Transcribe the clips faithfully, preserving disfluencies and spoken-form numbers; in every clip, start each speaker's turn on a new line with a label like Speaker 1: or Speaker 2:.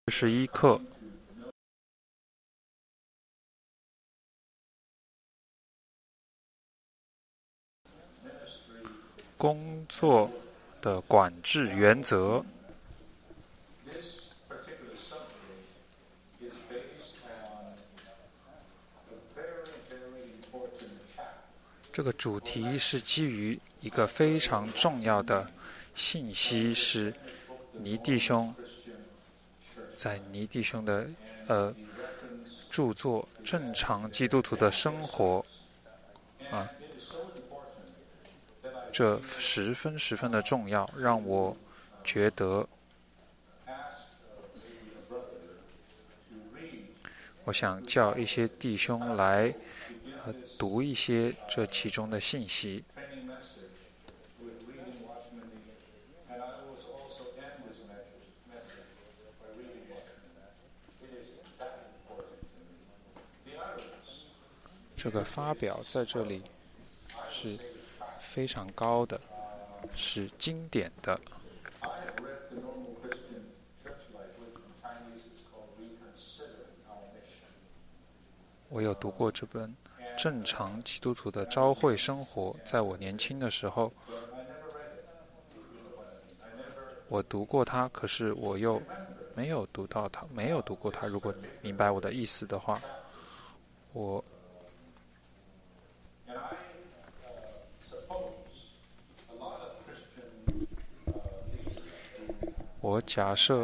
Speaker 1: 十一课，工作的管制原则。这个主题是基于一个非常重要的信息，是倪弟兄在倪弟兄的呃著作《正常基督徒的生活》啊，这十分十分的重要，让我觉得，我想叫一些弟兄来呃读一些这其中的信息。这个发表在这里是非常高的，是经典的。我有读过这本《正常基督徒的朝会生活》，在我年轻的时候，我读过它，可是我又没有读到它，没有读过它。如果你明白我的意思的话，我我假设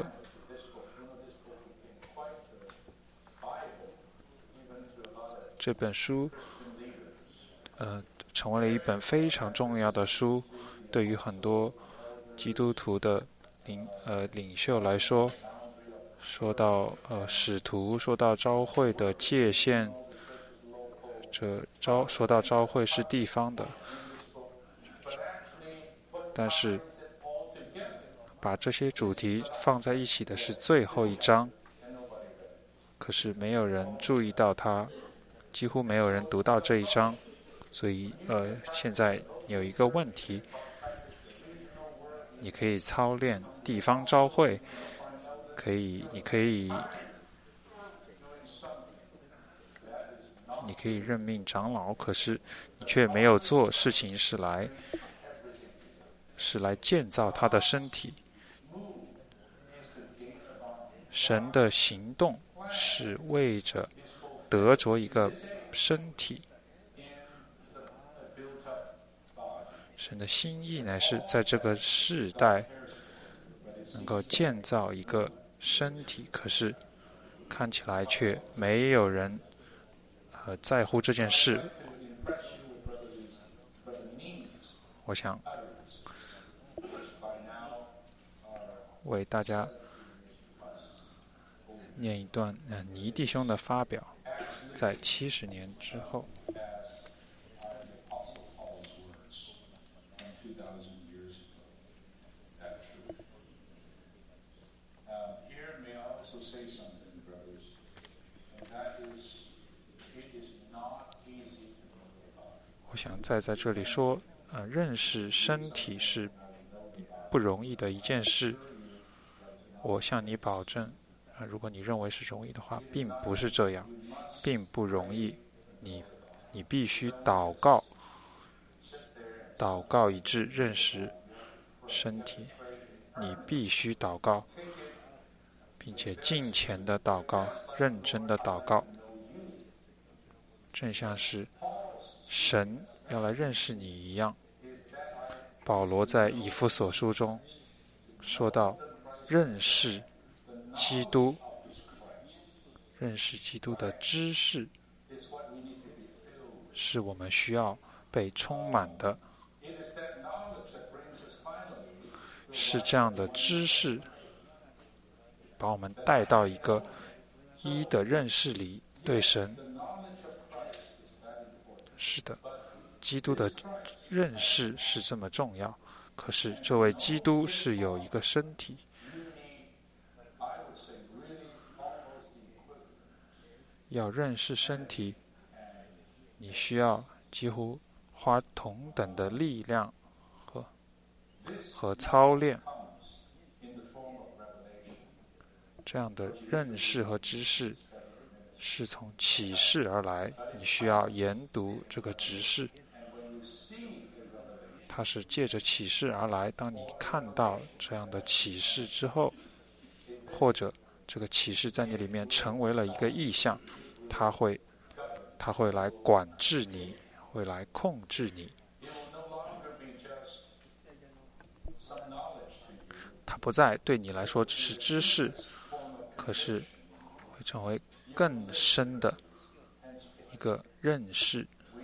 Speaker 1: 这本书，呃，成为了一本非常重要的书，对于很多基督徒的领呃领袖来说，说到呃使徒，说到召会的界限，这召说到召会是地方的，但是把这些主题放在一起的是最后一章，可是没有人注意到它，几乎没有人读到这一章，所以呃，现在有一个问题，你可以操练地方召会，可以，你可以，你可以任命长老，可是你却没有做事情是来，是来建造他的身体。神的行动是为着得着一个身体，神的心意乃是在这个世代能够建造一个身体，可是看起来却没有人呃在乎这件事。我想为大家念一段呃倪弟兄的发表，在七十年之后。我想再在这里说，呃，认识身体是不容易的一件事。我向你保证，呃，如果你认为是容易的话，并不是这样，并不容易。你，你必须祷告，祷告以致认识身体。你必须祷告，并且敬虔的祷告，认真的祷告，正像是神要来认识你一样。保罗在以弗所书中说到，认识基督，认识基督的知识，是我们需要被充满的。是这样的知识，把我们带到一个一的认识里，对神。是的，基督的认识是这么重要，可是这位基督是有一个身体。要认识身体，你需要几乎花同等的力量和和操练。 这样的认识和知识是从启示而来，你需要研读这个执事，它是借着启示而来。当你看到这样的启示之后，或者这个启示在你里面成为了一个意象，它会它会来管制你，会来控制你。它不再对你来说只是知识，可是会成为更深的一个认识。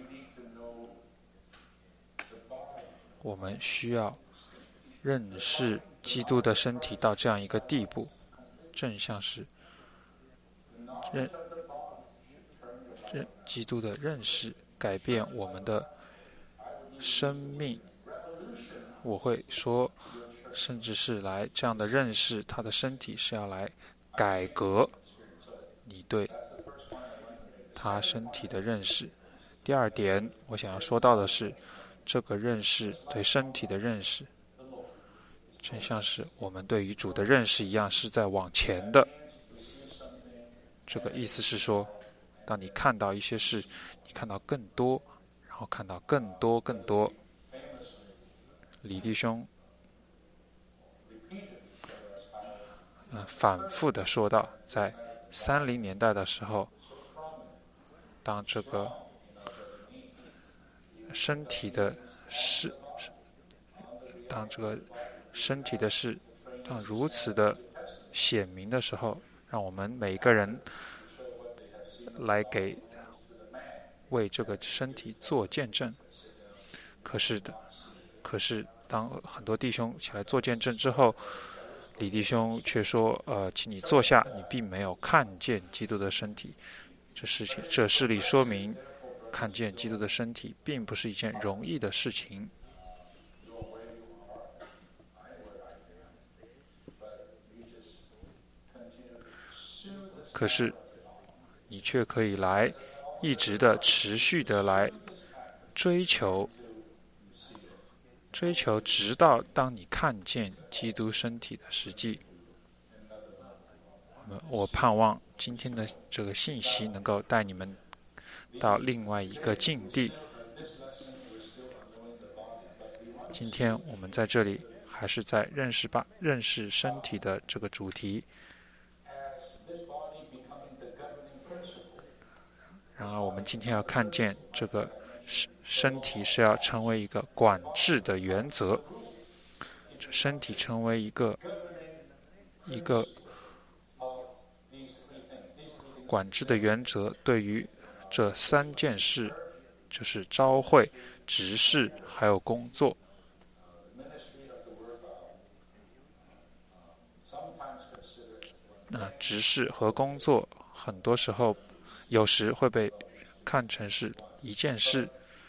Speaker 1: 我们需要认识基督的身体到这样一个地步，正像是认认基督的认识改变我们的生命。我会说，甚至是来这样的认识他的身体是要来改革你对他身体的认识。第二点我想要说到的是，这个认识对身体的认识正像是我们对于主的认识一样，是在往前的。这个意思是说，当你看到一些事，你看到更多，然后看到更多更多。李弟兄呃，反复的说到，在三零年代的时候，当这个身体的事，当这个身体的事，当如此的显明的时候，让我们每个人来给为这个身体做见证。可是的，可是当很多弟兄起来做见证之后，李弟兄却说：“呃，请你坐下，你并没有看见基督的身体。”这事情，这事例说明，看见基督的身体并不是一件容易的事情。可是，你却可以来，一直的、持续的来追求。追求，直到当你看见基督身体的实际。我盼望今天的这个信息能够带你们到另外一个境地。今天我们在这里还是在认识吧，认识身体的这个主题。然而，我们今天要看见这个身体是要成为一个管制的原则，身体成为一个一个管制的原则，对于这三件事，就是召会、执事还有工作。那执事和工作，很多时候有时会被看成是一件事。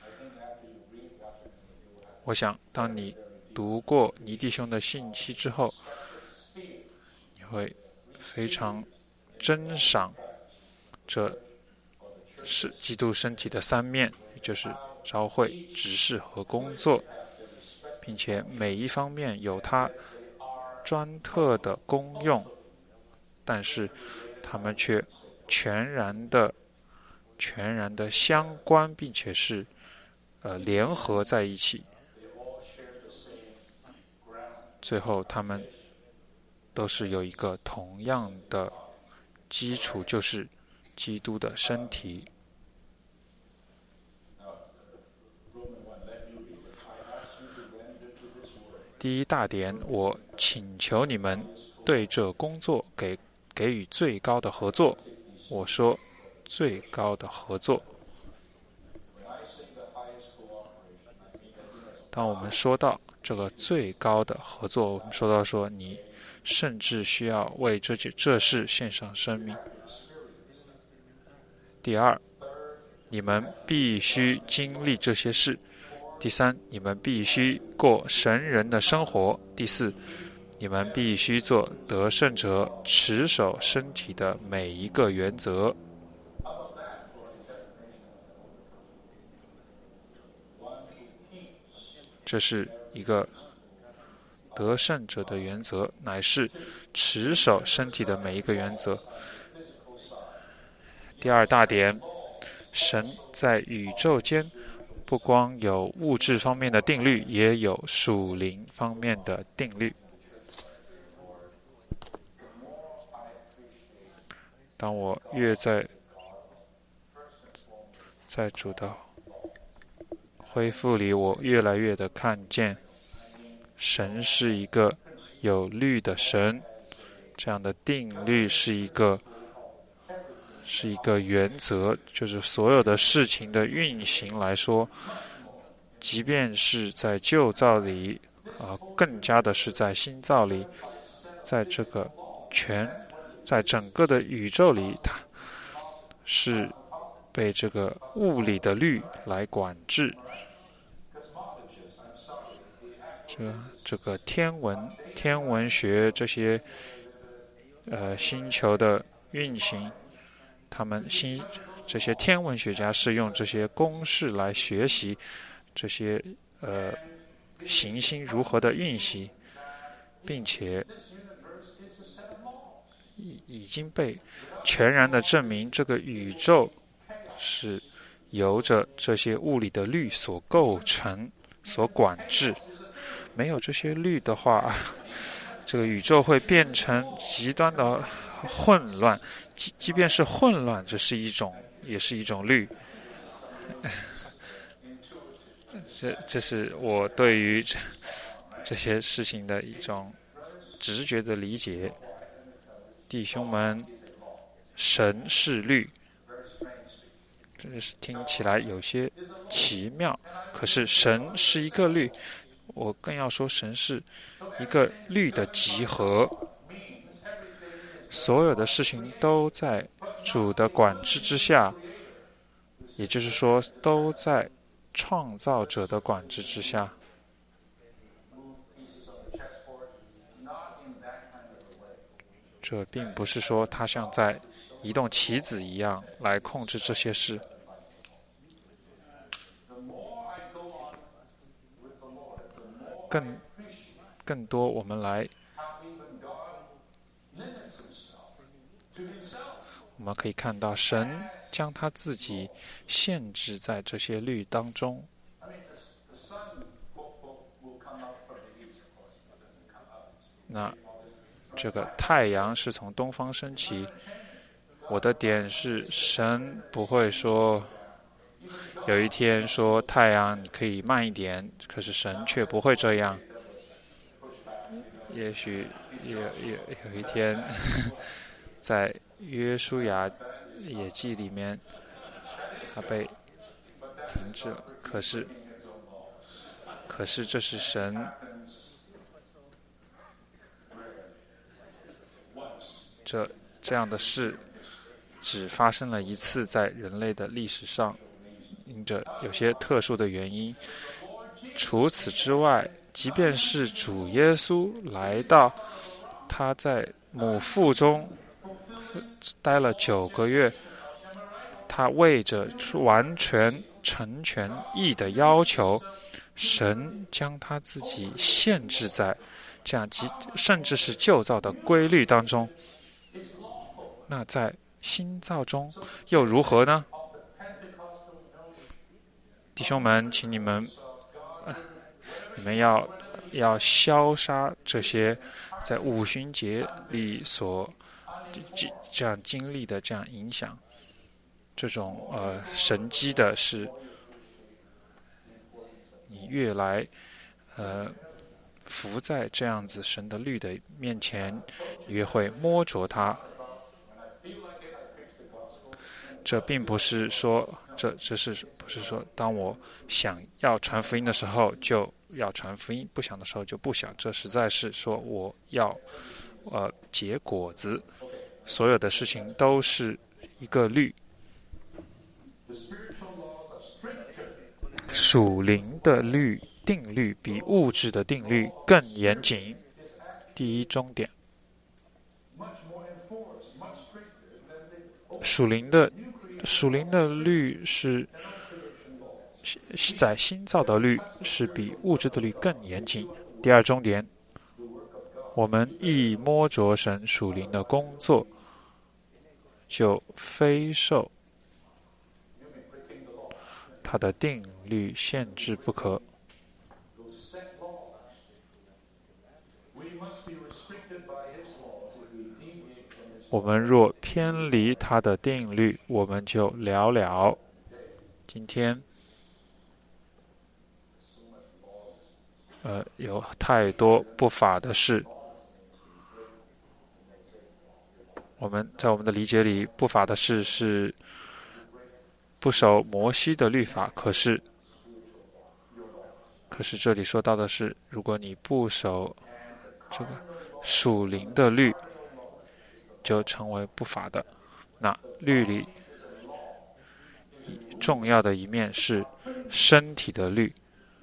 Speaker 1: 我想，当你读过倪弟兄的信息之后，你会非常珍赏这是基督身体的三面，也就是召会、执事和工作，并且每一方面有它专特的功用，但是它们却全然的、全然的相关，并且是呃联合在一起。最后，他们都是有一个同样的基础，就是基督的身体。第一大点，我请求你们对这工作给给予最高的合作。我说最高的合作。当我们说到这个最高的合作，我们说到说你甚至需要为这件这事献上生命。第二，你们必须经历这些事。第三，你们必须过神人的生活。第四，你们必须做得胜者，持守身体的每一个原则。这是一个得胜者的原则，乃是持守身体的每一个原则。第二大点，神在宇宙间不光有物质方面的定律，也有属灵方面的定律。当我越在在主的恢复里，我越来越的看见神是一个有律的神，这样的定律是一个是一个原则，就是所有的事情的运行来说，即便是在旧造里啊、呃，更加的是在新造里，在这个全在整个的宇宙里，它是被这个物理的律来管制。这这个天文天文学这些呃星球的运行，他们星这些天文学家是用这些公式来学习这些呃行星如何的运行，并且已已经被全然的证明，这个宇宙是由着这些物理的律所构成、所管制。没有这些律的话，这个宇宙会变成极端的混乱。即即便是混乱，这是一种，也是一种律。这这是我对于这这些事情的一种直觉的理解。弟兄们，神是律，这是听起来有些奇妙，可是神是一个律。我更要说，神是一个律的集合，所有的事情都在主的管制之下，也就是说，都在创造者的管制之下。这并不是说他像在移动棋子一样来控制这些事。更更多，我们来，我们可以看到神将他自己限制在这些律当中。那这个太阳是从东方升起，我的点是神不会说有一天说太阳你可以慢一点，可是神却不会这样。也许有有有一天，在约书亚野记里面，他被停止了。可是，可是这是神这这样的事，只发生了一次在人类的历史上。因着有些特殊的原因，除此之外，即便是主耶稣来到，他在母腹中待了九个月，他为着完全成全义的要求，神将他自己限制在这样极甚至是旧造的规律当中。那在新造中又如何呢？弟兄们，请你们，呃、你们要要消杀这些在五旬节里所这样经历的这样影响，这种呃神迹的是，你越来呃伏在这样子神的律的面前，你越会摸着它。这并不是说，这这是不是说，当我想要传福音的时候就要传福音，不想的时候就不想。这实在是说我要呃结果子，所有的事情都是一个律。属灵的律定律比物质的定律更严谨。第一终点，属灵的属灵的律是在新造的律是比物质的律更严谨。第二终点， 我们一摸着神属灵的工作，就非受他的定律限制不可。我们若偏离他的定律，我们就了了。今天，呃，有太多不法的事。我们在我们的理解里，不法的事是不守摩西的律法。可是，可是这里说到的是，如果你不守这个属灵的律，就成为不法的。那律里重要的一面是身体的律，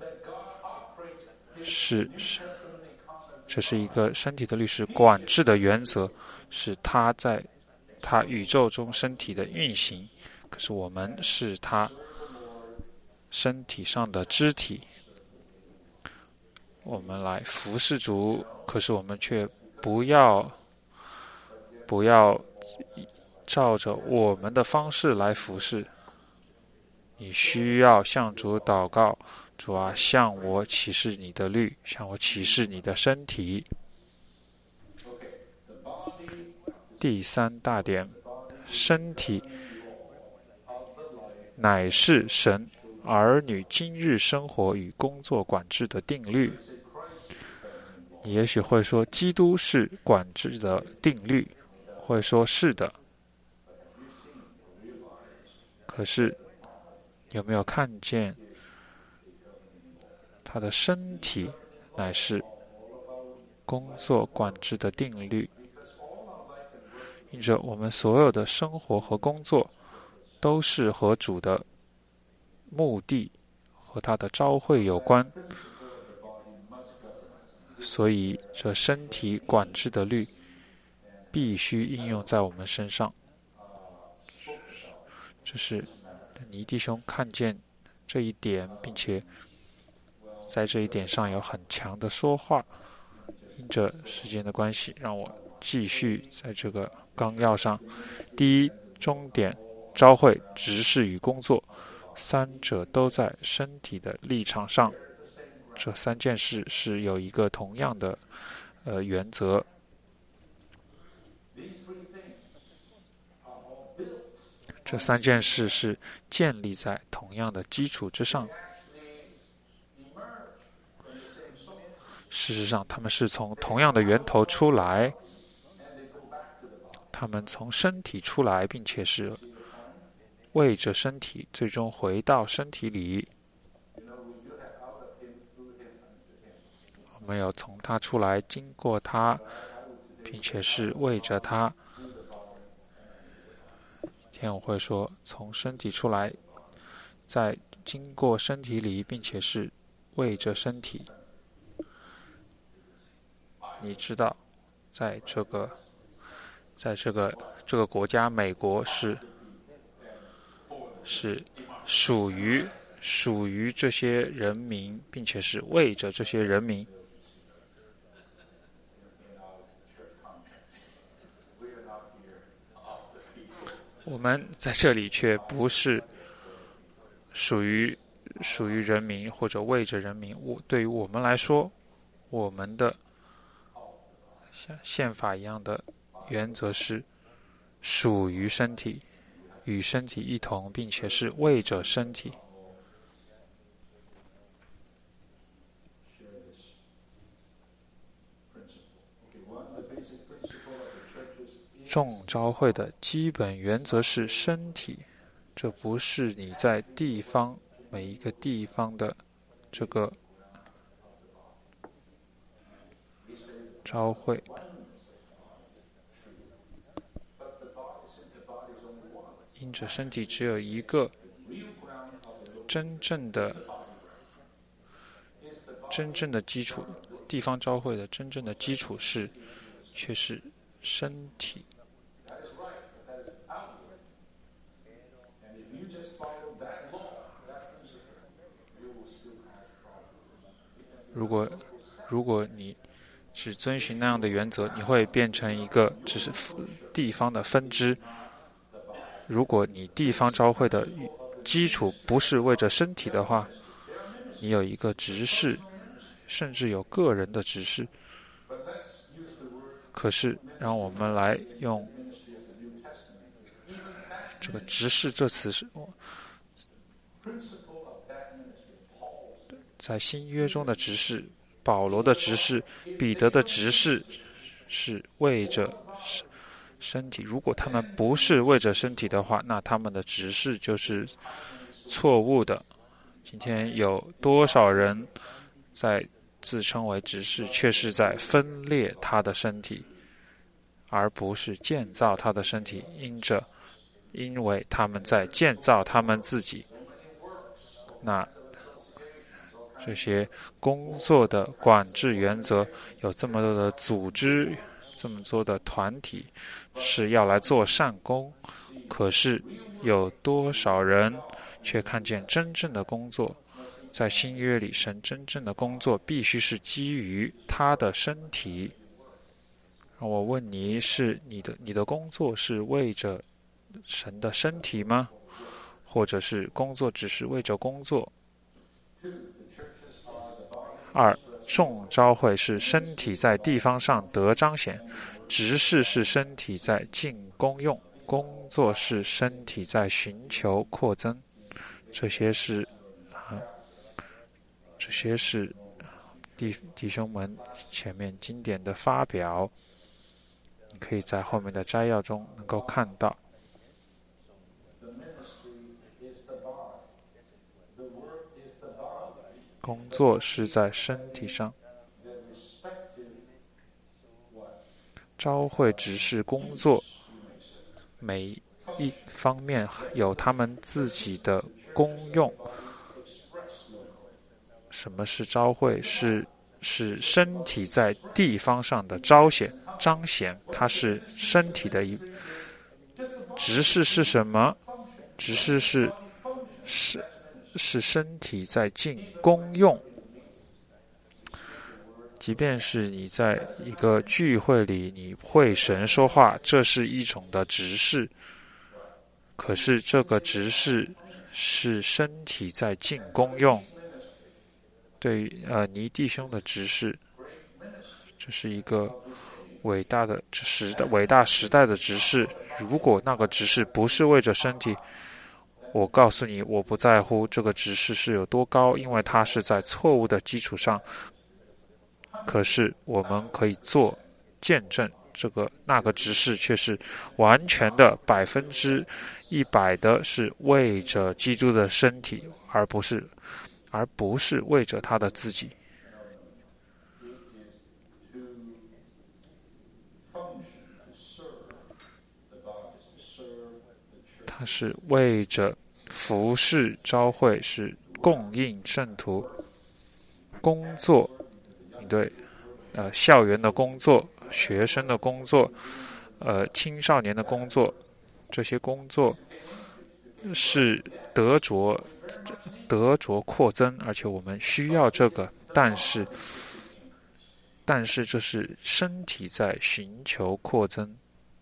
Speaker 1: 是是，这是一个身体的律，是管制的原则，是它在它宇宙中身体的运行。可是我们是它身体上的肢体，我们来服侍主，可是我们却不要不要照着我们的方式来服侍。你需要向主祷告，主啊，向我启示你的律，向我启示你的身体。第三大点，身体乃是神儿女今日生活与工作管制的定律。你也许会说，基督是管制的定律，会说是的。可是有没有看见他的身体乃是工作管制的定律？因着我们所有的生活和工作都是和主的目的和他的召会有关，所以这身体管制的律必须应用在我们身上。这是尼弟兄看见这一点，并且在这一点上有很强的说话。因着时间的关系，让我继续在这个纲要上。第一终点，召会、执事与工作，三者都在身体的立场上。这三件事是有一个同样的呃原则。这三件事是建立在同样的基础之上。事实上，他们是从同样的源头出来，他们从身体出来，并且是为着身体，最终回到身体里。我们有从他出来，经过他，并且是为着他。今天我会说，从身体出来，再经过身体里，并且是为着身体。你知道，在这个，在这个这个国家，美国是是属于属于这些人民，并且是为着这些人民。我们在这里却不是属于属于人民或者为着人民。我对于我们来说，我们的像宪法一样的原则是属于身体，与身体一同，并且是为着身体。众召会的基本原则是身体，这不是你在地方每一个地方的这个召会。因着身体只有一个，真正的真正的基础，地方召会的真正的基础是却是身体。如果如果你只遵循那样的原则，你会变成一个只是地方的分支。如果你地方召会的基础不是为着身体的话，你有一个执事，甚至有个人的执事。可是让我们来用这个执事这词是在新约中的执事，保罗的执事，彼得的执事，是为着身体。如果他们不是为着身体的话，那他们的执事就是错误的。今天有多少人在自称为执事，却是在分裂他的身体，而不是建造他的身体，因着因为他们在建造他们自己。那这些工作的管制原则，有这么多的组织，这么多的团体，是要来做善工。可是有多少人却看见真正的工作？在新约里，神真正的工作必须是基于他的身体。我问你，是你的你的工作是为着神的身体吗？或者是工作只是为着工作？二，众召会是身体在地方上得彰显，执事是身体在尽功用，工作是身体在寻求扩增。这些是啊，这些是弟弟兄们前面经典的发表，你可以在后面的摘要中能够看到。工作是在身体上，召会只是工作，每一方面有他们自己的功用。什么是召会？是是身体在地方上的彰显，彰显它是身体的一。执事是什么？执事是是是身体在尽功用。即便是你在一个聚会里，你会神说话，这是一种的执事。可是这个执事是身体在尽功用。对于呃尼弟兄的执事，这是一个伟大的时代伟大时代的执事。如果那个执事不是为着身体，我告诉你，我不在乎这个执事是有多高，因为他是在错误的基础上。可是我们可以做见证，这个那个执事却是完全的百分之一百的是为着基督的身体，而不是而不是为着他的自己。他是为着服侍召会，是供应圣徒。工作，对，呃，校园的工作、学生的工作、呃，青少年的工作，这些工作是得着得着扩增，而且我们需要这个，但是但是这是身体在寻求扩增，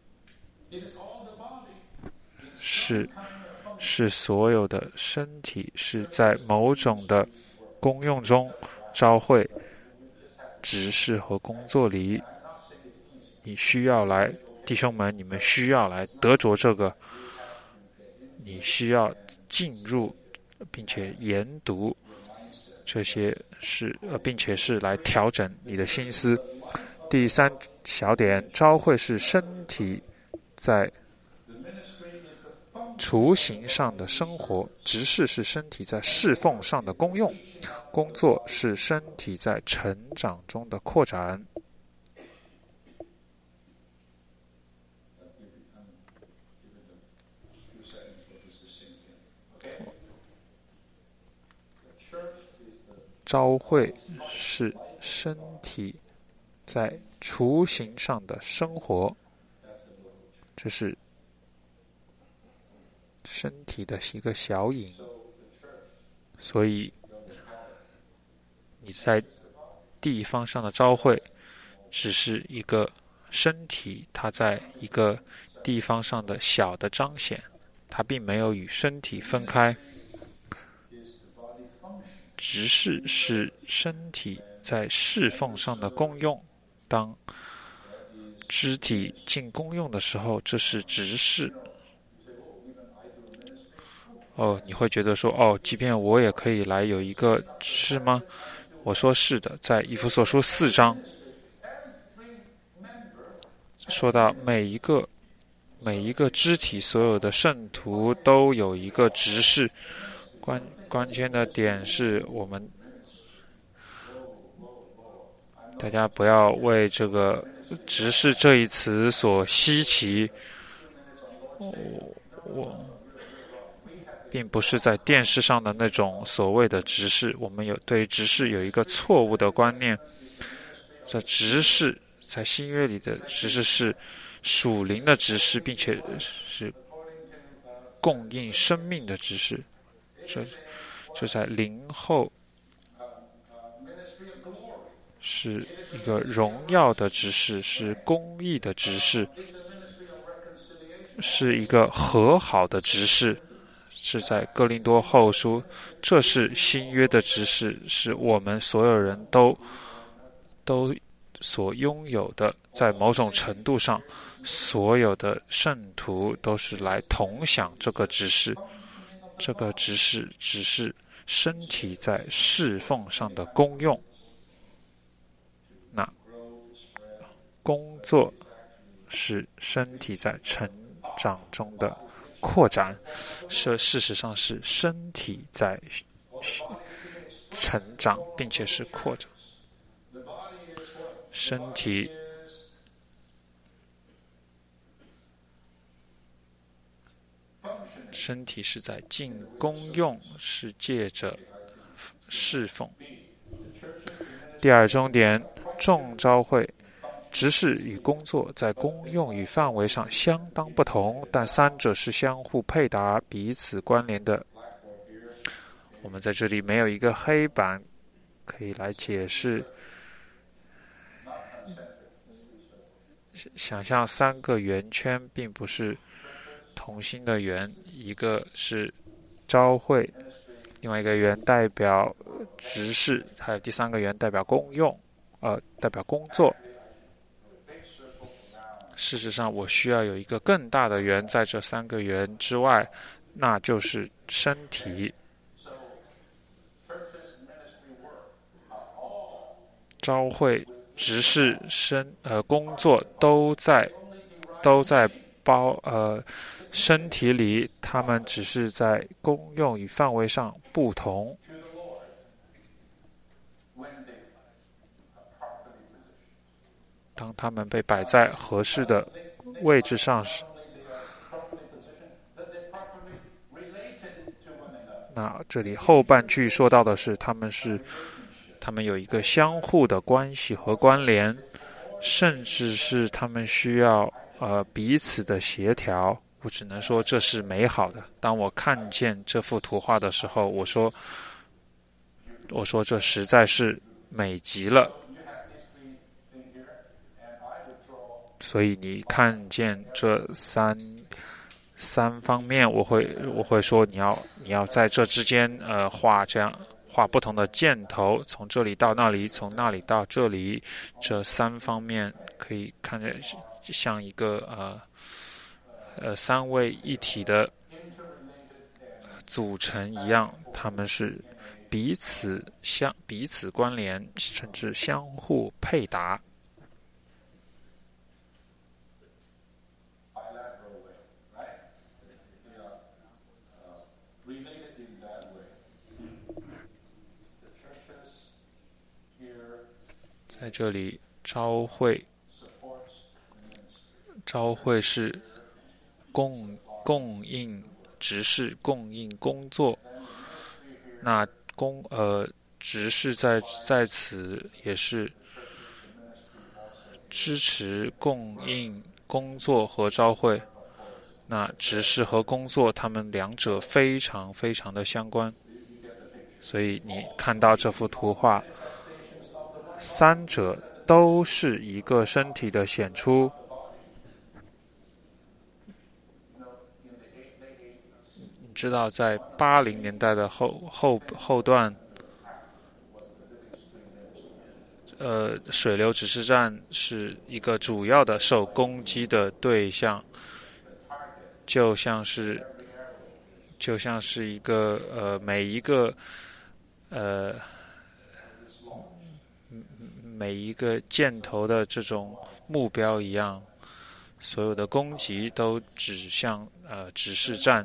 Speaker 1: 是是所有的身体是在某种的功用中，召会执事和工作里，你需要来，弟兄们，你们需要来得着这个，你需要进入，并且研读这些是呃，并且是来调整你的心思。第三小点，召会是身体在雏形上的生活，执事是身体在侍奉上的功用，工作是身体在成长中的扩展。召会是身体在雏形上的生活，这是身体的一个小影。所以你在地方上的召会， 只是一个身体，它在一个地方上的小的彰显，它并没有与身体分开。执事是身体在侍奉上的功用，当肢体进功用的时候，这是执事。哦，你会觉得说，哦，即便我也可以来有一个执事吗？我说是的，在以弗所书四章说到每一个每一个肢体，所有的圣徒都有一个执事。关关键的点是我们大家不要为这个执事这一词所稀奇。我我并不是在电视上的那种所谓的执事，我们有对执事有一个错误的观念。在执事，在新约里的执事是属灵的执事，并且是供应生命的执事。这这在灵后是一个荣耀的执事，是公义的执事，是一个和好的执事，是在哥林多后书，这是新约的执事，是我们所有人都都所拥有的。在某种程度上，所有的圣徒都是来同享这个执事。这个执事只是身体在侍奉上的功用。那工作是身体在成长中的扩展，这事实上是身体在成长，并且是扩展。身体身体是在尽功用，是借着侍奉。第二重点，众召会执事与工作在功用与范围上相当不同，但三者是相互配搭、彼此关联的。我们在这里没有一个黑板可以来解释。想象三个圆圈并不是同心的圆，一个是召会，另外一个圆代表执事，还有第三个圆代表功用，呃，代表工作。事实上，我需要有一个更大的圆在这三个圆之外，那就是身体。召会、执事、身呃工作都在都在包呃身体里，他们只是在功用与范围上不同。当他们被摆在合适的位置上时，那这里后半句说到的是，他们是他们有一个相互的关系和关联，甚至是他们需要呃彼此的协调。我只能说这是美好的。当我看见这幅图画的时候，我说我说这实在是美极了。所以你看见这三三方面，我会我会说你要你要在这之间呃画这样画不同的箭头，从这里到那里，从那里到这里，这三方面可以看着像一个呃呃三位一体的组成一样，他们是彼此相彼此关联，甚至相互配搭。在这里，召会，召会是供供应执事，供应工作。那工呃执事在在此也是支持供应工作和召会。那执事和工作，他们两者非常非常的相关。所以你看到这幅图画，三者都是一个身体的显出。你知道，在八零年代的后后后段，呃，水流指示站是一个主要的受攻击的对象，就像是就像是一个呃每一个呃每一个箭头的这种目标一样，所有的攻击都指向呃指示站，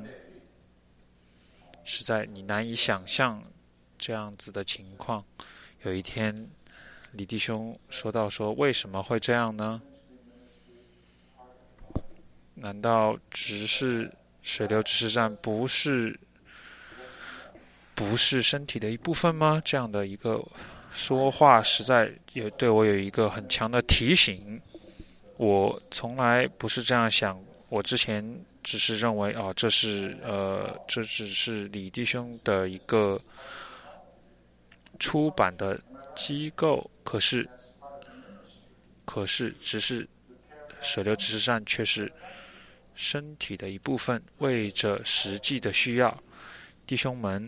Speaker 1: 是在你难以想象这样子的情况。有一天，李弟兄说到说，为什么会这样呢？难道只是水流指示站不是不是身体的一部分吗？这样的一个说话实在也对我有一个很强的提醒。我从来不是这样想，我之前只是认为啊，这是呃，这只是李弟兄的一个出版的机构，可是，可是，只是水流指示站却是身体的一部分，为着实际的需要，弟兄们，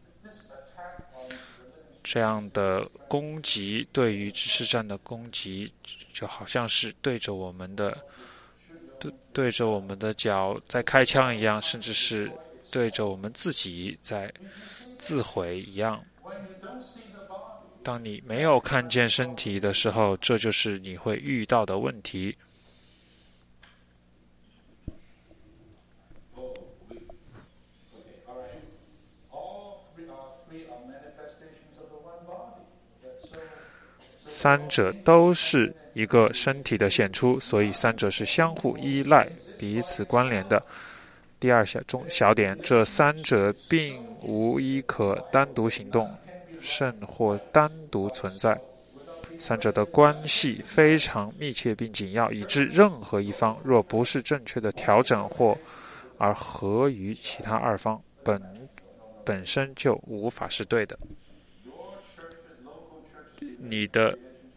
Speaker 1: 这样的攻击对于指示站的攻击，就好像是对着我们的对对着我们的脚在开枪一样，甚至是对着我们自己在自毁一样。当你没有看见身体的时候，这就是你会遇到的问题。三者都是一个身体的显出，所以三者是相互依赖、彼此关联的。第二小中小点，这三者并无一可单独行动，甚或单独存在。三者的关系非常密切并紧要，以致任何一方若不是正确的调整或而合于其他二方，本本身就无法是对的。你的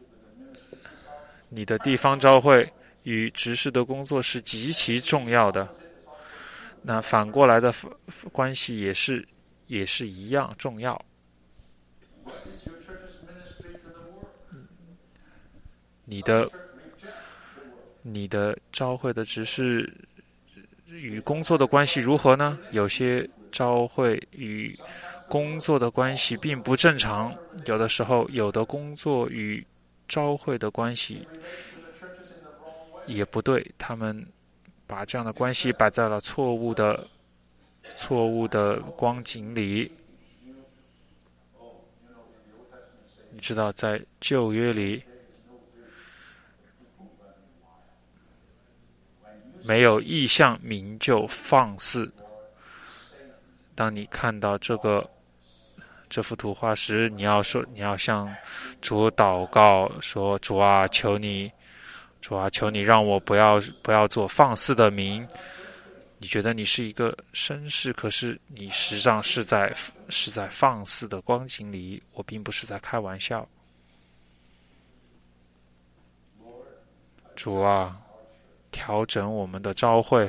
Speaker 1: 你的地方召会与执事的工作是极其重要的，那反过来的关系也是也是一样重要。你的你的召会的执事与工作的关系如何呢？有些召会与工作的关系并不正常，有的时候有的工作与召会的关系也不对，他们把这样的关系摆在了错误的错误的光景里。你知道，在旧约里没有异象，民就放肆。当你看到这个这幅图画时，你要说，你要向主祷告，说：“主啊，求你，主啊，求你让我不要不要做放肆的民。”你觉得你是一个绅士，可是你实际上是在是在放肆的光景里。我并不是在开玩笑。主啊，调整我们的召会，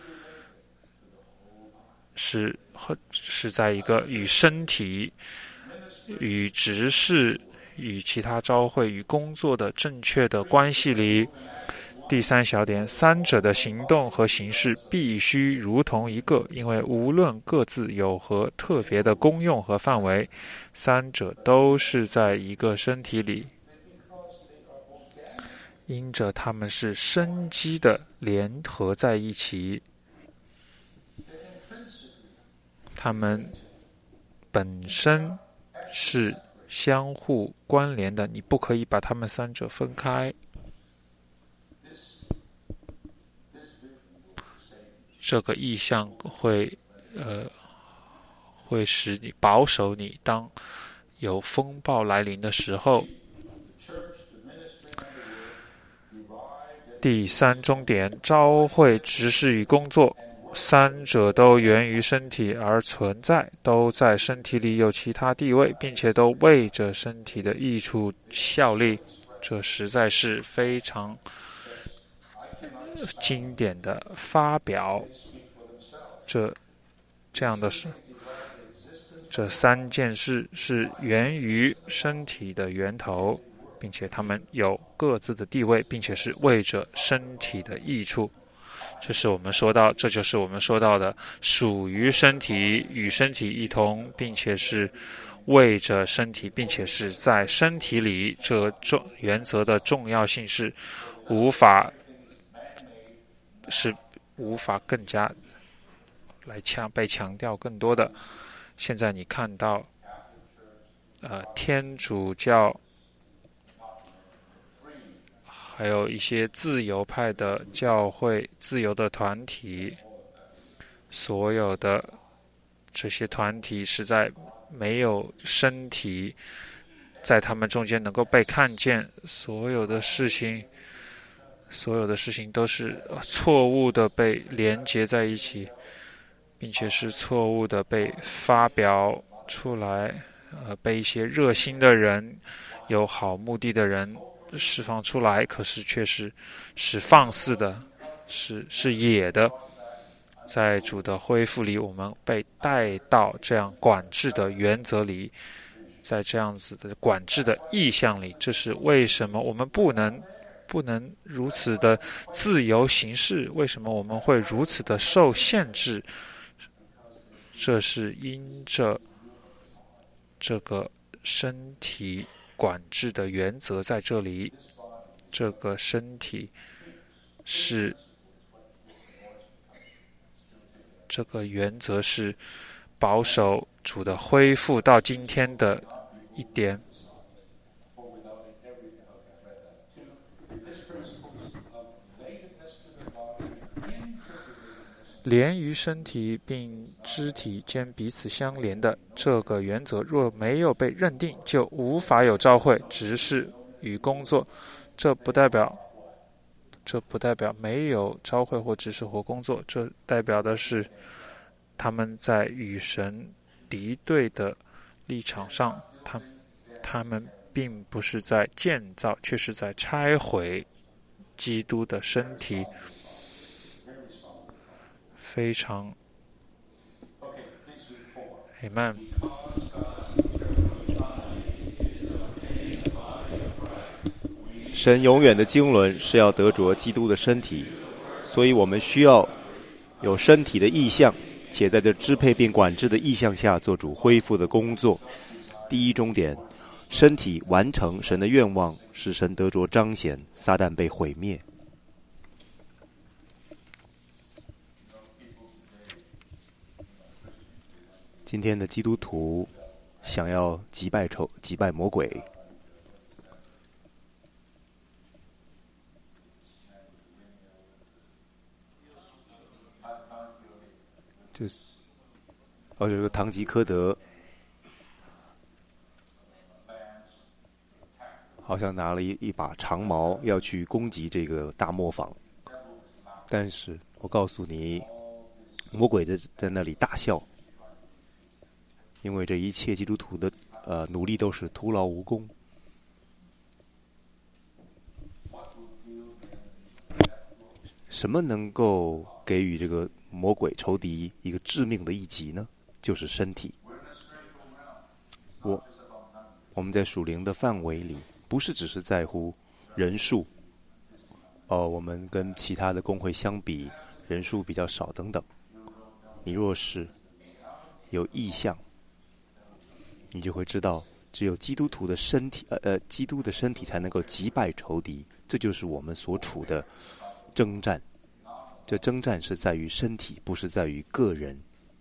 Speaker 1: 是是在一个与身体、与执事、与其他召会、与工作的正确的关系里。第三小点，三者的行动和形式必须如同一个，因为无论各自有何特别的功用和范围，三者都是在一个身体里，因着它们是生机的联合在一起，它们本身是相互关联的，你不可以把它们三者分开。这个意象会呃会使你保守你，当有风暴来临的时候。第三中点，召会、执事与工作，三者都源于身体而存在，都在身体里有其他地位，并且都为着身体的益处效力。 这实在是非常经典的发表。这这样的事，这三件事是源于身体的源头，并且他们有各自的地位，并且是为着身体的益处。这是我们说到，这就是我们说到的属于身体，与身体一同，并且是为着身体，并且是在身体里。这重原则的重要性是无法是无法更加来强被强调更多的。现在你看到呃天主教还有一些自由派的教会、自由的团体，所有的这些团体实在没有身体在他们中间能够被看见，所有的事情所有的事情都是错误的被连接在一起，并且是错误的被发表出来，呃，被一些热心的人、有好目的的人释放出来，可是却是是放肆的，是是野的。在主的恢复里，我们被带到这样管制的原则里，在这样子的管制的意象里，这是为什么我们不能不能如此的自由行事？为什么我们会如此的受限制？这是因着这个身体管制的原则在这里。这个身体是这个原则是保守主的恢复到今天的一点。连于身体并肢体间彼此相连的这个原则若没有被认定，就无法有召会、执事与工作。这不代表这不代表没有召会或执事或工作，这代表的是他们在与神敌对的立场上，他他们并不是在建造，却是在拆毁基督的身体。非常 Amen。
Speaker 2: 神永远的经纶是要得着基督的身体，所以我们需要有身体的意象，且在这支配并管制的意象下做主恢复的工作。第一终点，身体完成神的愿望，使神得着彰显，撒旦被毁灭。今天的基督徒想要击败仇击败魔鬼，就是哦，这个堂吉诃德好像拿了一一把长矛要去攻击这个大磨坊，但是我告诉你，魔鬼在在那里大笑。因为这一切基督徒的呃努力都是徒劳无功。什么能够给予这个魔鬼仇敌一个致命的一击呢？就是身体。我我们在属灵的范围里，不是只是在乎人数，哦，我们跟其他的公会相比，人数比较少等等。你若是有意向，你就会知道，只有基督徒的身体，呃呃，基督的身体才能够击败仇敌。这就是我们所处的征战。这征战是在于身体，不是在于个人。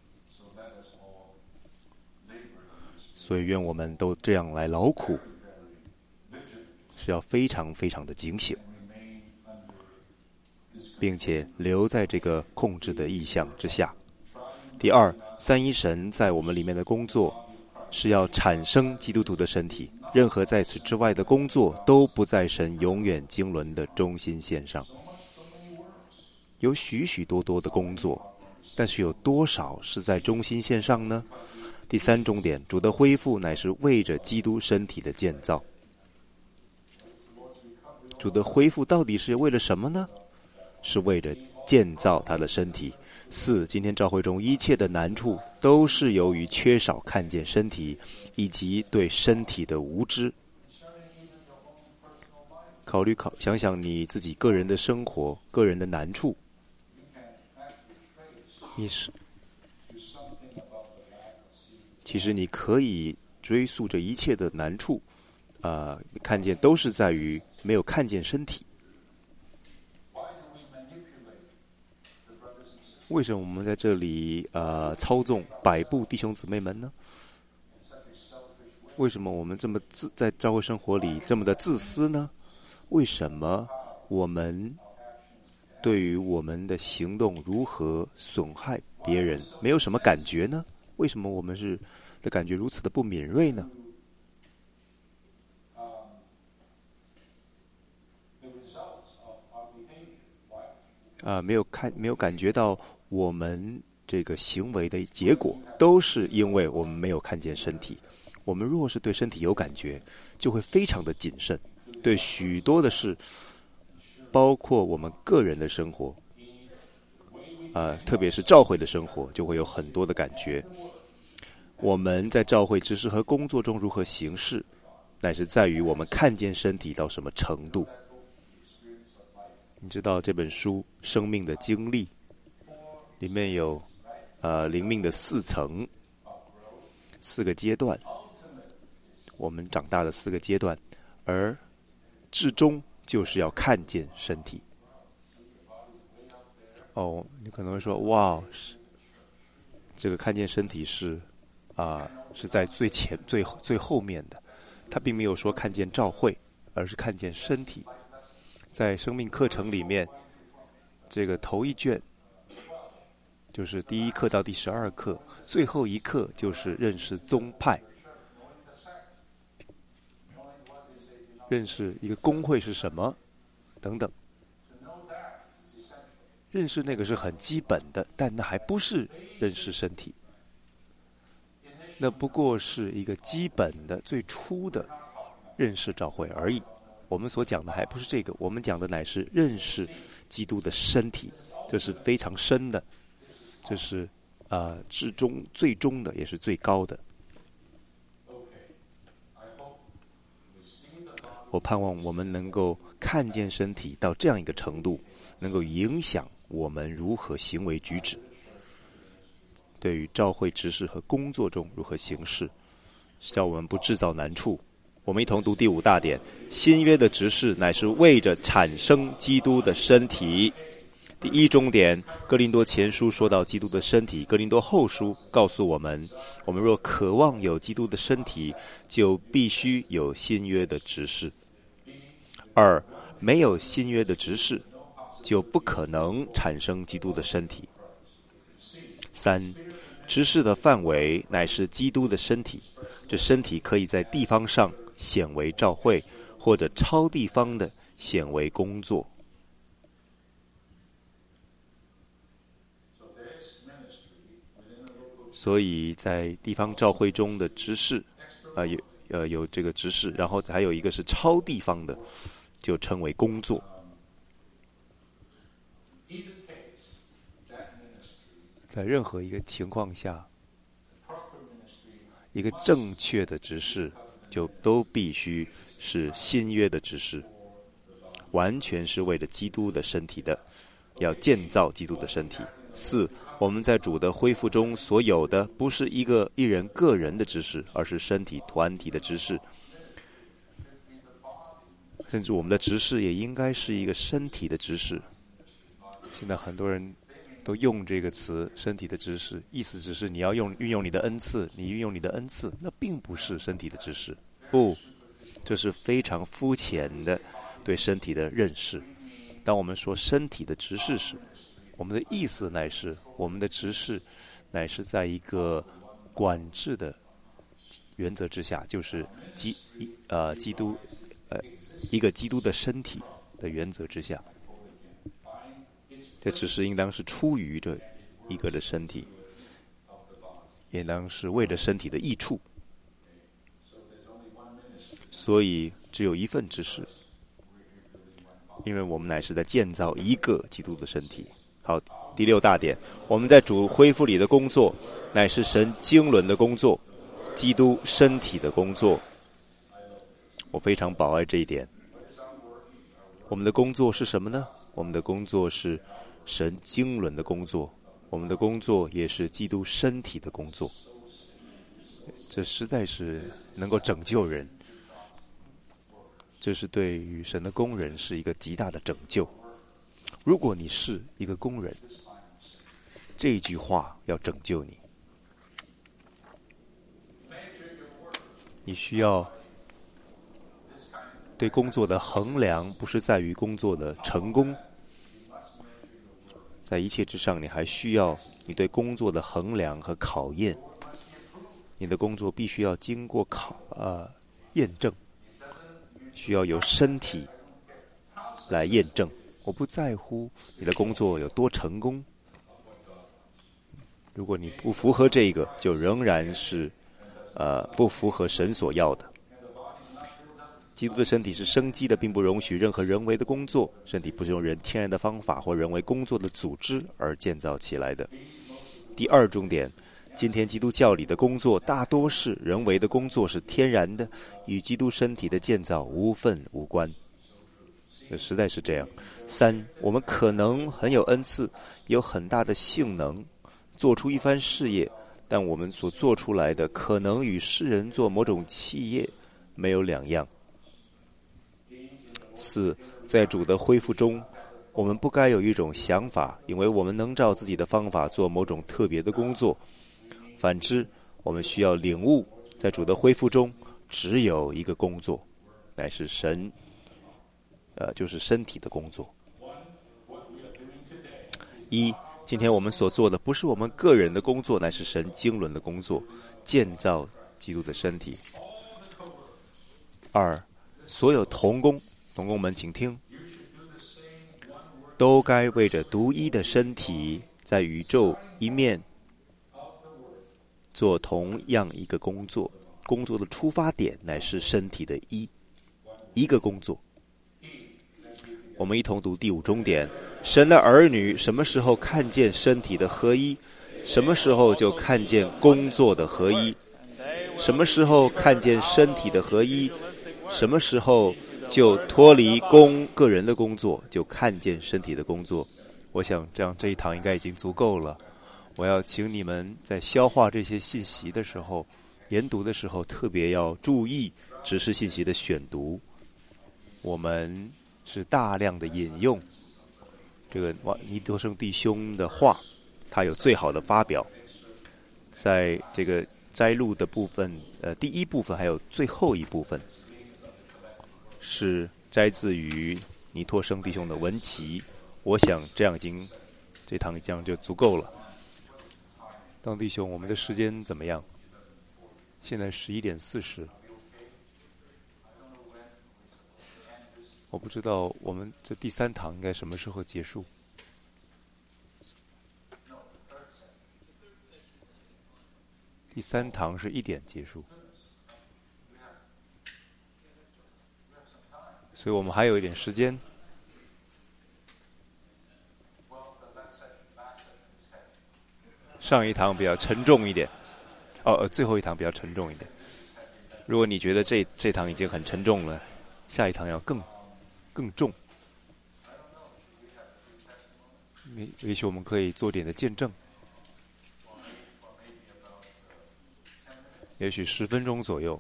Speaker 2: 所以，愿我们都这样来劳苦，是要非常非常的警醒，并且留在这个控制的意象之下。第二，三一神在我们里面的工作是要产生基督徒的身体，任何在此之外的工作都不在神永远经纶的中心线上。有许许多多的工作，但是有多少是在中心线上呢？第三重点，主的恢复乃是为着基督身体的建造。 主的恢复到底是为了什么呢？是为了建造他的身体。四，今天教会中一切的难处都是由于缺少看见身体以及对身体的无知。考虑考想想你自己个人的生活，个人的难处，你是其实你可以追溯这一切的难处，啊、呃，看见都是在于没有看见身体。为什么我们在这里呃操纵摆布弟兄姊妹们呢？为什么我们这么自在教会生活里这么的自私呢？为什么我们对于我们的行动如何损害别人没有什么感觉呢？为什么我们是的感觉如此的不敏锐呢？啊、呃，没有看，没有感觉到我们这个行为的结果，都是因为我们没有看见身体。我们若是对身体有感觉，就会非常的谨慎，对许多的事，包括我们个人的生活，啊、呃，特别是教会的生活，就会有很多的感觉。我们在教会知识和工作中如何行事，乃是在于我们看见身体到什么程度。你知道这本书《生命的经历》里面有呃灵命的四层，四个阶段，我们长大的四个阶段，而至终就是要看见身体。哦，你可能会说，哇，这个看见身体是啊、呃、是在最前最最后面的，他并没有说看见教会，而是看见身体。在生命课程里面，这个头一卷就是第一课到第十二课，最后一课就是认识宗派，认识一个公会是什么等等。认识那个是很基本的，但那还不是认识身体，那不过是一个基本的最初的认识教会而已。我们所讲的还不是这个，我们讲的乃是认识基督的身体，这是非常深的，这是呃至终最终的，也是最高的。我盼望我们能够看见身体到这样一个程度，能够影响我们如何行为举止，对于教会执事和工作中如何行事，叫我们不制造难处。我们一同读第五大点，新约的执事乃是为着产生基督的身体。第一中点，哥林多前书说到基督的身体，哥林多后书告诉我们，我们若渴望有基督的身体，就必须有新约的执事。二，没有新约的执事，就不可能产生基督的身体。三，执事的范围乃是基督的身体，这身体可以在地方上显为教会，或者超地方的显为工作。所以在地方教会中的执事，啊、呃、有呃有这个执事，然后还有一个是超地方的，就称为工作。在任何一个情况下，一个正确的执事就都必须是新约的执事，完全是为了基督的身体的，要建造基督的身体。四，我们在主的恢复中所有的不是一个一人个人的执事，而是身体团体的执事，甚至我们的执事也应该是一个身体的执事。现在很多人都用这个词身体的执事，意思只是你要用运用你的恩赐，你运用你的恩赐，那并不是身体的执事，不，这是非常肤浅的对身体的认识。当我们说身体的执事时，我们的意思乃是我们的执事乃是在一个管制的原则之下，就是基呃基督呃一个基督的身体的原则之下，这只是应当是出于这一个的身体，也应当是为了身体的益处。所以只有一份执事， 因为我们乃是在建造一个基督的身体。好，第六大点，我们在主恢复里的工作乃是神经纶的工作，基督身体的工作。我非常宝爱这一点。我们的工作是什么呢？我们的工作是神经纶的工作，我们的工作也是基督身体的工作。这实在是能够拯救人，这是对于神的工人是一个极大的拯救。如果你是一个工人，这句话要拯救你。你需要对工作的衡量，不是在于工作的成功，在一切之上，你还需要你对工作的衡量和考验。你的工作必须要经过考呃验证，需要由身体来验证。我不在乎你的工作有多成功，如果你不符合这个，就仍然是呃不符合神所要的。基督的身体是生机的，并不容许任何人为的工作。身体不是用人天然的方法或人为工作的组织而建造起来的。第二重点，今天基督教里的工作大多是人为的工作，是天然的，与基督身体的建造无分无关。这实在是这样。三，我们可能很有恩赐，有很大的性能，做出一番事业，但我们所做出来的可能与世人做某种企业没有两样。四，在主的恢复中，我们不该有一种想法，因为我们能照自己的方法做某种特别的工作。反之，我们需要领悟，在主的恢复中，只有一个工作，乃是神呃，就是身体的工作。一，今天我们所做的不是我们个人的工作，乃是神经纶的工作，建造基督的身体。二，所有同工，同工们请听，都该为着独一的身体，在宇宙一面做同样一个工作。工作的出发点乃是身体的一一个工作。我们一同读第五中点，神的儿女什么时候看见身体的合一，什么时候就看见工作的合一。什么时候看见身体的合一，什么时候就脱离工个人的工作，就看见身体的工作。我想这样这一堂应该已经足够了。我要请你们在消化这些信息的时候，研读的时候特别要注意指示信息的选读。我们是大量的引用这个尼多生弟兄的话，他有最好的发表，在这个摘录的部分，呃，第一部分还有最后一部分是摘自于尼托生弟兄的文集。我想这样已经这堂这样就足够了。当弟兄，我们的时间怎么样？现在十一点四十。我不知道我们这第三堂应该什么时候结束。第三堂是一点结束，所以我们还有一点时间。上一堂比较沉重一点，哦，最后一堂比较沉重一点。如果你觉得这这堂已经很沉重了，下一堂要更更重。也也许我们可以做点的见证，也许十分钟左右。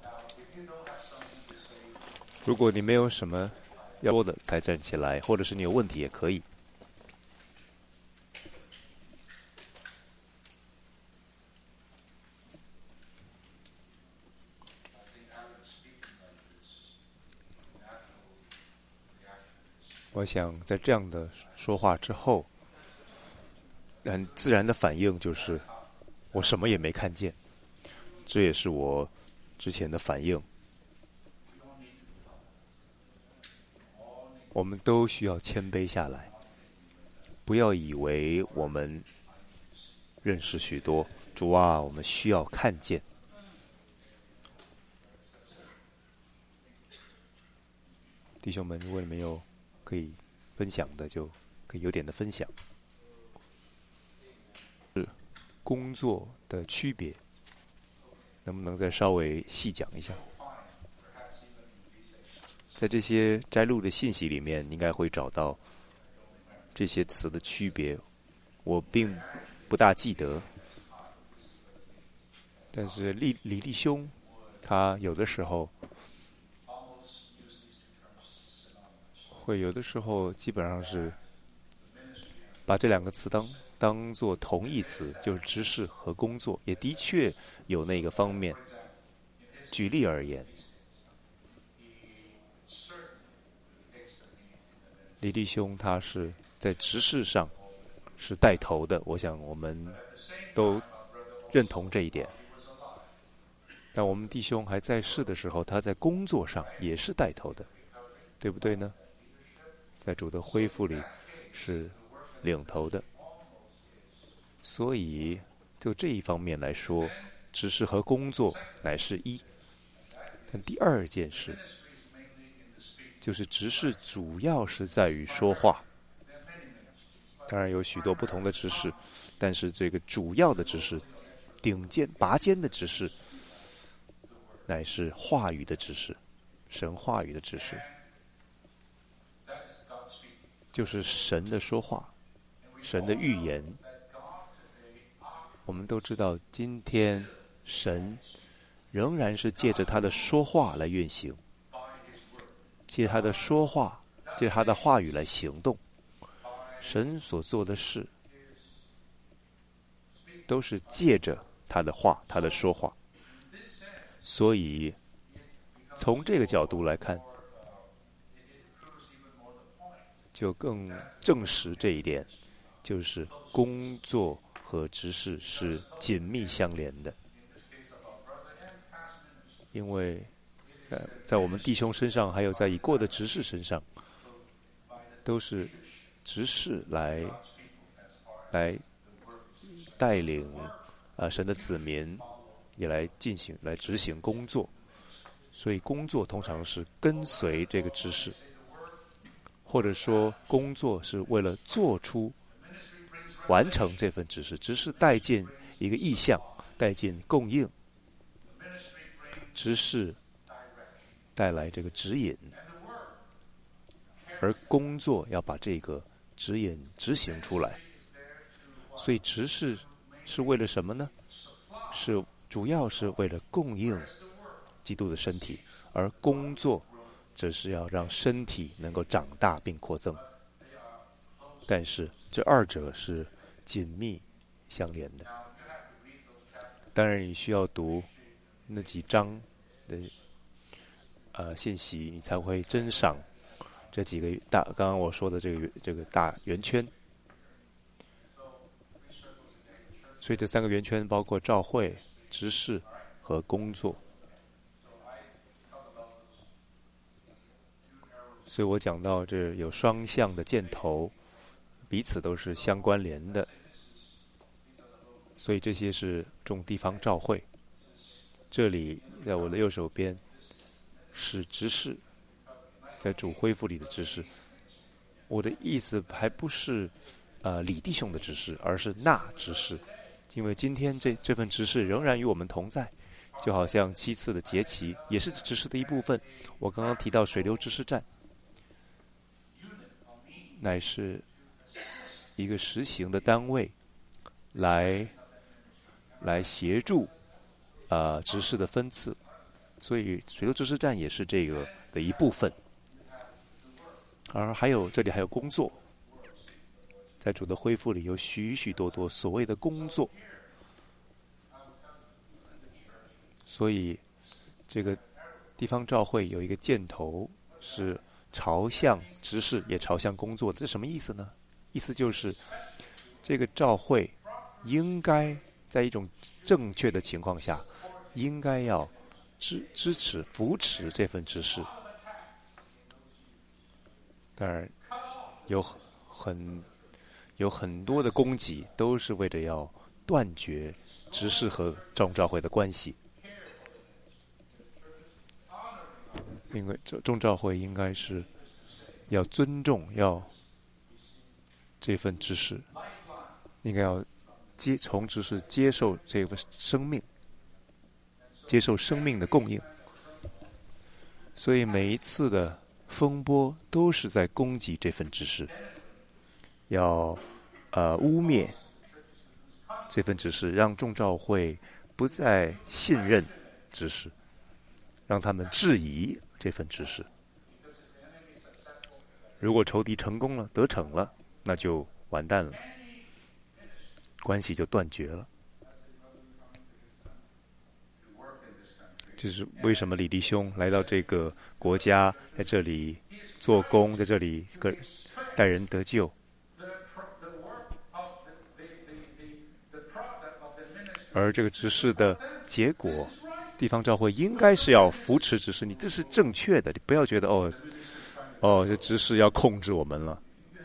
Speaker 2: 如果你没有什么要说的，才站起来，或者是你有问题也可以。我想在这样的说话之后，很自然的反应就是我什么也没看见，这也是我之前的反应。我们都需要谦卑下来，不要以为我们认识许多。主啊，我们需要看见。弟兄们，如果你们有可以分享的就可以有点的分享。是工作的区别，能不能再稍微细讲一下？在这些摘录的信息里面，应该会找到这些词的区别。我并不大记得，但是李李弟兄他有的时候会有的时候基本上是把这两个词当当做同义词，就是知识和工作，也的确有那个方面。举例而言，李弟兄他是在执事上是带头的，我想我们都认同这一点。但我们弟兄还在世的时候，他在工作上也是带头的，对不对呢？在主的恢复里是领头的。所以就这一方面来说，执事和工作乃是一。但第二件事就是执事主要是在于说话，当然有许多不同的执事，但是这个主要的执事，顶尖拔尖的执事，乃是话语的执事，神话语的执事，就是神的说话，神的预言。我们都知道，今天神仍然是借着他的说话来运行，借他的说话，借他的话语来行动。神所做的事都是借着他的话，他的说话。所以从这个角度来看，就更证实这一点，就是工作和执事是紧密相连的。因为在在我们弟兄身上，还有在已过的执事身上，都是执事来来带领啊、呃、神的子民，也来进行来执行工作。所以工作通常是跟随这个执事，或者说工作是为了做出完成这份指示。执事带进一个意向，带进供应，执事带来这个指引，而工作要把这个指引执行出来。所以执事是为了什么呢？是主要是为了供应基督的身体，而工作则是要让身体能够长大并扩增。但是这二者是紧密相连的。当然你需要读那几章的呃信息，你才会珍赏这几个大刚刚我说的这个这个大圆圈。所以这三个圆圈包括召会、执事和工作。所以我讲到这有双向的箭头，彼此都是相关联的。所以这些是众地方召会。这里在我的右手边是执事，在主恢复里的执事。我的意思还不是呃李弟兄的执事，而是那执事。因为今天这这份执事仍然与我们同在，就好像七次的节期也是执事的一部分。我刚刚提到水流执事站，乃是一个实行的单位，来来协助啊、呃、执事的分次，所以水流执事站也是这个的一部分。而还有这里还有工作，在主的恢复里有许许多多所谓的工作，所以这个地方召会有一个箭头是朝向执事也朝向工作的。这什么意思呢？意思就是这个召会应该在一种正确的情况下，应该要支支持扶持这份执事。当然有很有很多的供给都是为了要断绝执事和众召会的关系，因为众召会应该是要尊重，要这份知识，应该要接从知识接受这份生命，接受生命的供应。所以每一次的风波都是在攻击这份知识，要呃污蔑这份知识，让众召会不再信任知识，让他们质疑这份知识。如果仇敌成功了，得逞了，那就完蛋了，关系就断绝了。这是为什么李弟兄来到这个国家，在这里做工，在这里个带人得救。而这个执事的结果，地方教会应该是要扶持执事，你这是正确的，你不要觉得哦哦，这执事要控制我们了，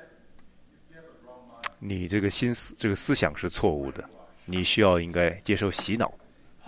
Speaker 2: 你这个心思这个思想是错误的，你需要应该接受洗脑。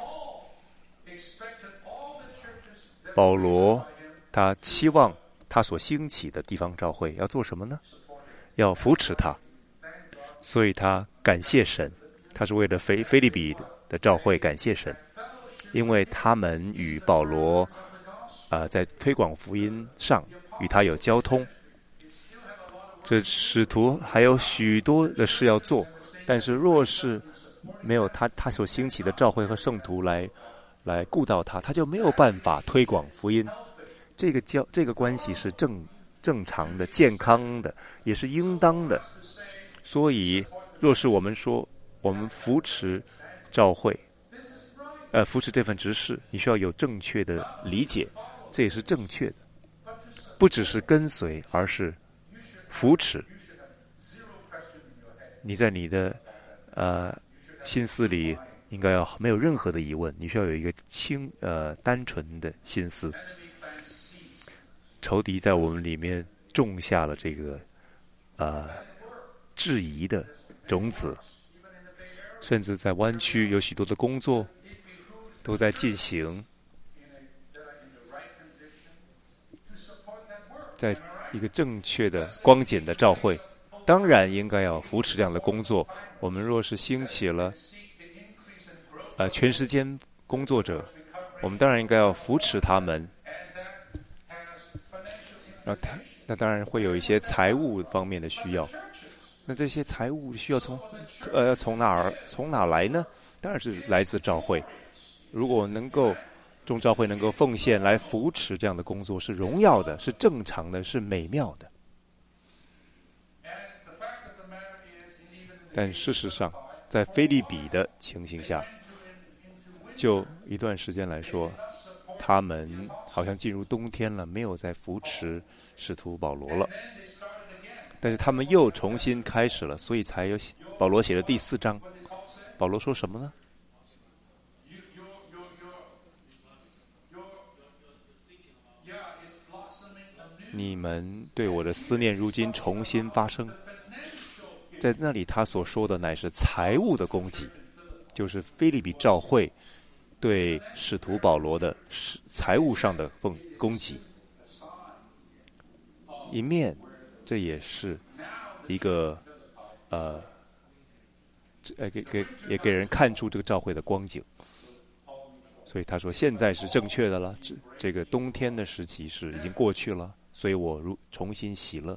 Speaker 2: 保罗他期望他所兴起的地方教会要做什么呢？要扶持他，所以他感谢神，他是为了腓腓立比的教会感谢神，因为他们与保罗啊、呃、在推广福音上与他有交通。这使徒还有许多的事要做，但是若是没有他他所兴起的教会和圣徒来来顾到他，他就没有办法推广福音。这个教这个关系是正正常的、健康的，也是应当的。所以，若是我们说我们扶持教会，呃，扶持这份执事，你需要有正确的理解，这也是正确的，不只是跟随，而是扶持。你在你的呃心思里应该要没有任何的疑问，你需要有一个清呃单纯的心思。仇敌在我们里面种下了这个呃质疑的种子，甚至在湾区有许多的工作都在进行，在一个正确的光景的召会，当然应该要扶持这样的工作。我们若是兴起了呃全时间工作者，我们当然应该要扶持他们。那他那当然会有一些财务方面的需要，那这些财务需要从呃从哪儿从哪来呢？当然是来自教会。如果能够众教会能够奉献来扶持这样的工作，是荣耀的，是正常的，是美妙的。但事实上，在腓立比的情形下，就一段时间来说，他们好像进入冬天了，没有再扶持使徒保罗了。但是他们又重新开始了，所以才有保罗写的第四章。保罗说什么呢？你们对我的思念如今重新发生。在那里他所说的乃是财务的供给，就是腓立比教会对使徒保罗的财务上的供给。一面这也是一个呃呃给给也给人看出这个教会的光景。所以他说现在是正确的了，这这个冬天的时期是已经过去了，所以我如重新喜乐。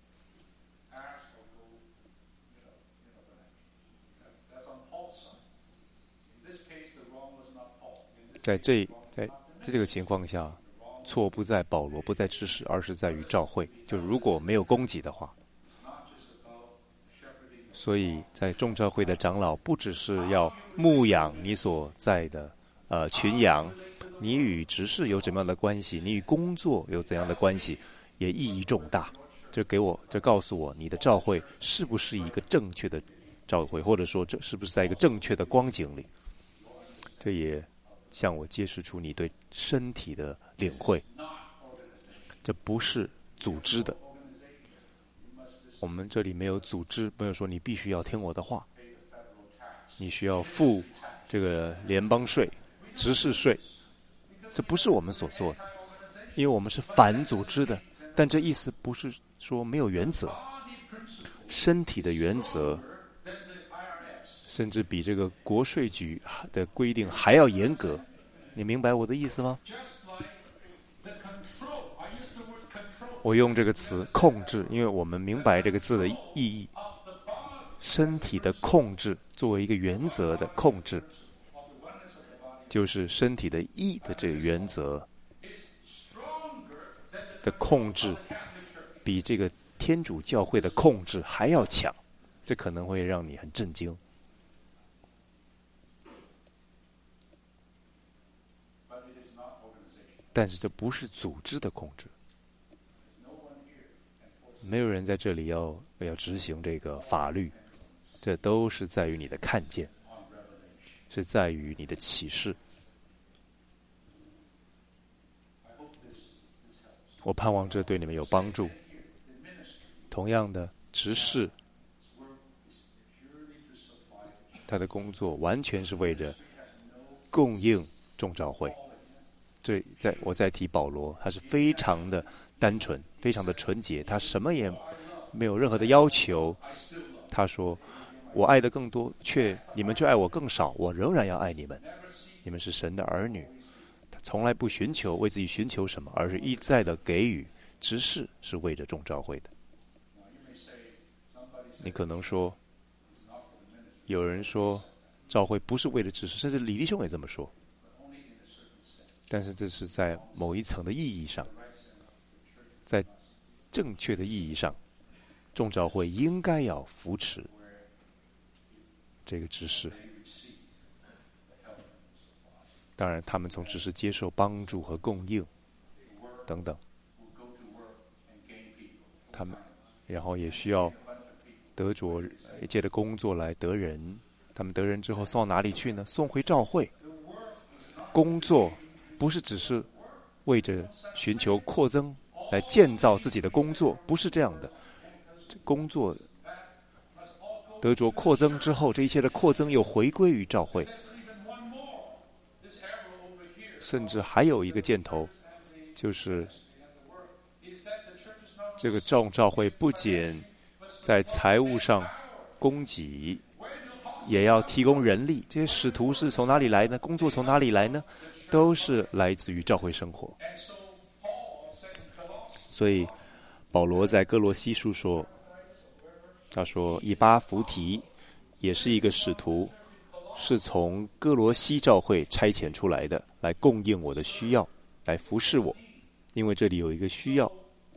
Speaker 2: 在这在在这个情况下，错不在保罗，不在知识，而是在于教会。就如果没有供给的话，所以在众教会的长老不只是要牧养你所在的呃群羊，你与执事有怎么样的关系，你与工作有怎样的关系，也意义重大。这给我这告诉我，你的教会是不是一个正确的教会，或者说这是不是在一个正确的光景里。这也向我揭示出你对身体的领会，这不是组织的。我们这里没有组织，没有说你必须要听我的话，你需要付这个联邦税、执事税，这不是我们所做的，因为我们是反组织的。但这意思不是说没有原则， 身体的原则，甚至比这个国税局的规定还要严格。你明白我的意思吗？我用这个词控制，因为我们明白这个字的意义。身体的控制作为一个原则的控制，就是身体的义的这个原则的控制，比这个天主教会的控制还要强。这可能会让你很震惊。但是这不是组织的控制，没有人在这里要要执行这个法律，这都是在于你的看见，是在于你的启示。我盼望这对你们有帮助。同样的，执事他的工作完全是为着供应众召会。这在我再提保罗，他是非常的单纯，非常的纯洁，他什么也没有任何的要求。他说：“我爱的更多，却你们却爱我更少，我仍然要爱你们。你们是神的儿女。”他从来不寻求为自己寻求什么，而是一再的给予。执事是为着众召会的。你可能说，有人说召会不是为了执事，甚至李弟兄也这么说。但是这是在某一层的意义上，在正确的意义上，众召会应该要扶持这个执事。当然，他们从执事接受帮助和供应等等，他们然后也需要得着借着工作来得人。他们得人之后送到哪里去呢？送回召会。工作不是只是为着寻求扩增来建造自己的工作，不是这样的。工作得着扩增之后，这一切的扩增又回归于召会。甚至还有一个箭头，就是这个众召会不仅在财务上供给，也要提供人力。这些使徒是从哪里来呢？工作从哪里来呢？都是来自于召会生活。所以保罗在哥罗西书说，他说以巴弗提也是一个使徒，是从哥罗西召会差遣出来的，来供应我的需要，来服侍我。因为这里有一个需要，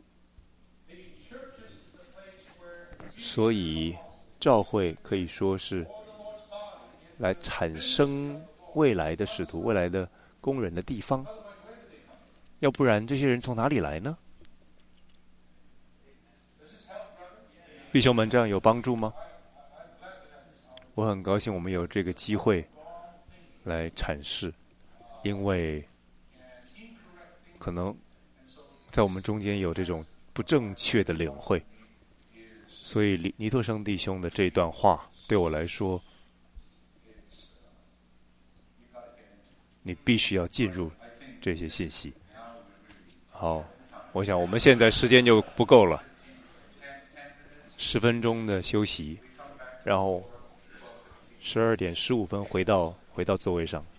Speaker 2: 所以召会可以说是来产生未来的使徒、未来的工人的地方。要不然这些人从哪里来呢？弟兄们，这样有帮助吗？我很高兴我们有这个机会来阐释，因为可能在我们中间有这种不正确的领会，所以尼特生弟兄的这段话对我来说，你必须要进入这些信息。好，我想我们现在时间就不够了，十分钟的休息，然后十二点十五分回到回到座位上。